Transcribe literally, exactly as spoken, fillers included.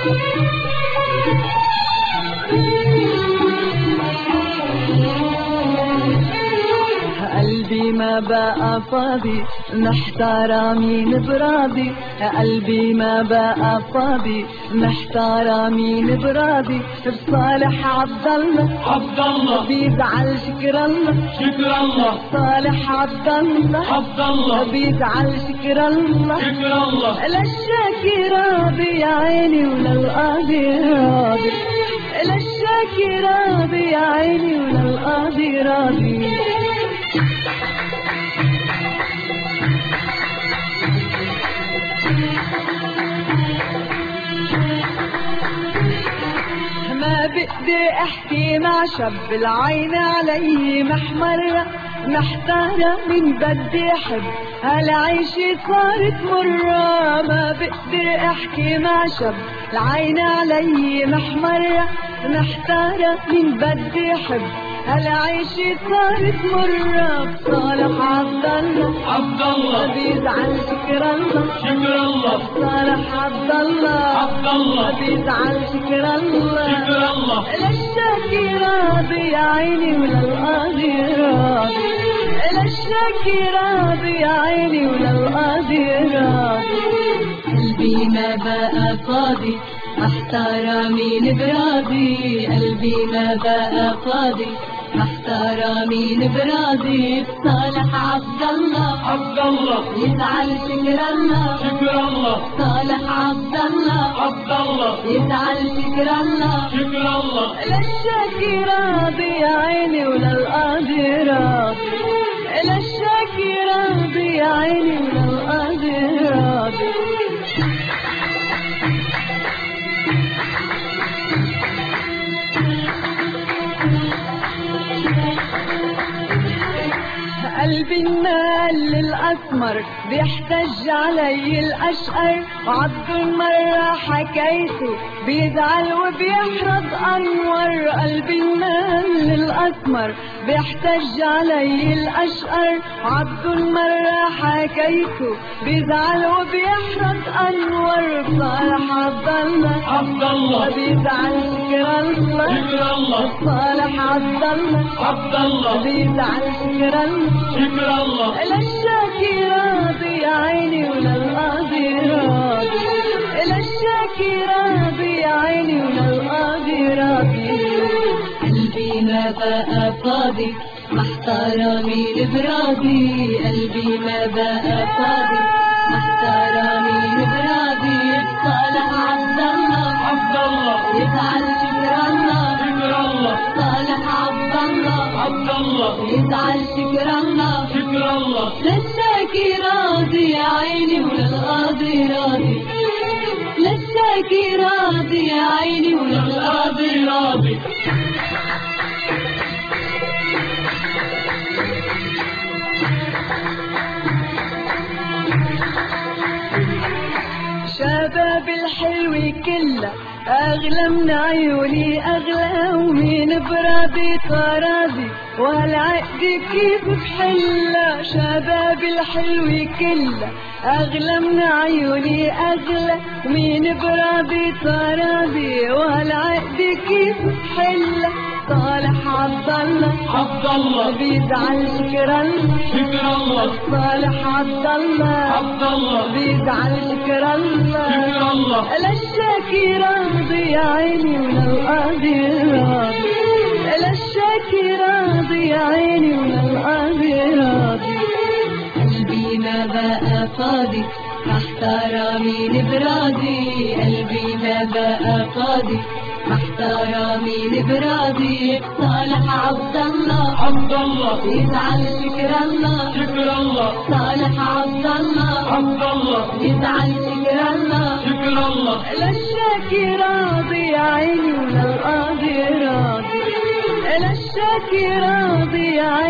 قلبي ما بقى فاضي محتارة مين براضي، قلبي ما بقى فاضي محتارة مين براضي. بصالح عبد الله عبد الله بيزعل شكر الله شكر الله، صالح عبد الله عبد الله بيزعل شكر الله شكر الله. للشاكي راضي يا عيني وللقاضي راضي، للشاكي راضي يا عيني وللقاضي راضي. ما بقدر احكي مع شاب العين علي محمرة، محتارة من بدي احب هالعيشة صارت مرة. ما بقدر احكي مع شاب العين علي محمرة، محتارة من بدي احب هالعيشة صارت مرة. بصالح عبد الله عبد الله بيزعل شكر الله شكر الله، صالح عبد الله عبد الله بيزعل شكر الله شكر الله. للشاكي راضي يا عيني وللقاضي راضي، للشاكي راضي يا عيني وللقاضي راضي. قلبي ما بقى فاضي محتارة مين براضي، قلبي ما بقى فاضي محتارة مين براضي. صالح عبد الله عبد الله يزعل شكر الله شكر الله، صالح عبد الله عبد الله يزعل شكر الله شكر الله. للشاكي راضي يا عيني وللقاضي راضي، للشاكي راضي يا عيني وللقاضي راضي. قلبي النال الأسمر بيحتج علي الأشقر، وعبد مرة حكيته بيزعل وبيحرض أنور. قلبي النال الأسمر بيحتج علي الأشقر، وعبد مرة حكيته بيزعل وبيحرض أنور. صالح عبد الله عبد الله بيزعل شكر الله شكر الله، صالح عبد الله عبد الله بيزعل شكر الله شكر الله. للشاكي راضي يا عيني وللقاضي راضي، للشاكي راضي يا عيني وللقاضي راضي. قلبي ما بقى فاضي محتارة مين براضي، قلبي ما بقى فاضي محتارة مين براضي. صالح عبد الله عبد الله يزعل شكر الله شكر الله، صالح عبد الله عبد الله يزعل شكر الله شكر الله. للشاكي راضي يا عيني وللقاضي راضي، للشاكي راضي يا عيني وللقاضي راضي. شباب الحلو كله أغلى من عيوني أغلى، ومين براضي طراضي والعقد كيف بحلة. شباب الحلو كله أغلى من عيوني أغلى، ومين براضي طراضي والعقد كيف بحلة. صالح عبد الله عبد الله بيزعل شكر الله شكر الله، صالح عبد الله عبد الله بيزعل شكر الله شكر الله. للشاكي راضي يا عيني وللقاضي راضي، للشاكي راضي يا عيني وللقاضي راضي. قلبي ما بقى فاضي محتارة مين براضي، قلبي ما بقى فاضي محتارة مين براضي. صالح عبد الله عبد الله يزعل شكر الله شكر الله، صالح عبد الله عبد الله يزعل شكر الله شكر الله. للشاكي راضي يا عيني وللقاضي راضي، للشاكي راضي يا عيني